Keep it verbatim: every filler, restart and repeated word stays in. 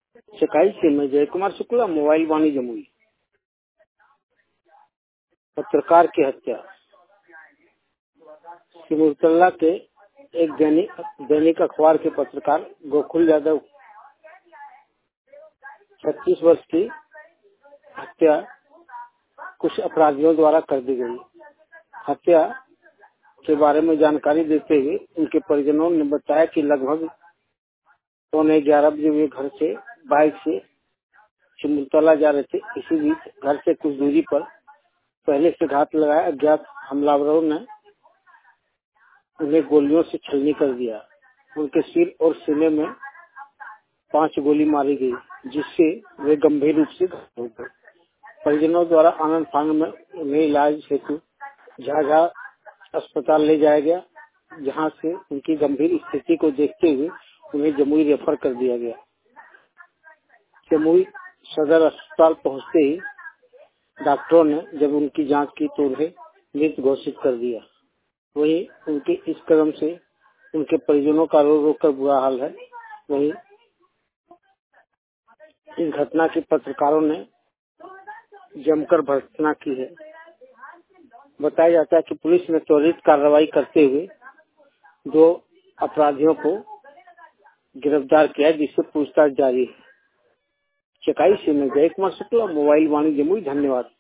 चकाई से मैं जय कुमार शुक्ला, मोबाइल वाणी जमुई। पत्रकार की हत्या। सिमुलतला के एक दैनिक दैनिक अखबार के पत्रकार गोकुल यादव छत्तीस वर्ष की हत्या कुछ अपराधियों द्वारा कर दी गई। हत्या के बारे में जानकारी देते हुए उनके परिजनों ने बताया कि लगभग पौने ग्यारह बजे वे घर से बाइक से सिमुलतला जा रहे थे। इसी बीच घर से कुछ दूरी पर पहले से घात लगाया अज्ञात हमलावरों ने उन्हें गोलियों से छलनी कर दिया। उनके सिर और सीने में पांच गोली मारी गई, जिससे वे गंभीर रूप से घायल हो गए। परिजनों द्वारा आनंद फानन में उन्हें इलाज हेतु झाझा अस्पताल ले जाया गया, जहां से उनकी गंभीर स्थिति को देखते हुए उन्हें जमुई रेफर कर दिया गया। जमुई सदर अस्पताल पहुंचते ही डॉक्टरों ने जब उनकी जांच की तो उन्हें मृत घोषित कर दिया। वहीं उनके इस कदम से उनके परिजनों का रो रो कर बुरा हाल है। वहीं इस घटना की पत्रकारों ने जमकर भर्त्सना की है। बताया जाता है कि पुलिस ने त्वरित कार्रवाई करते हुए दो अपराधियों को गिरफ्तार किया, जिससे पूछताछ जारी है। चकाई से मैं जय कुमार शुक्ला, मोबाइल वाणी जमुई। धन्यवाद।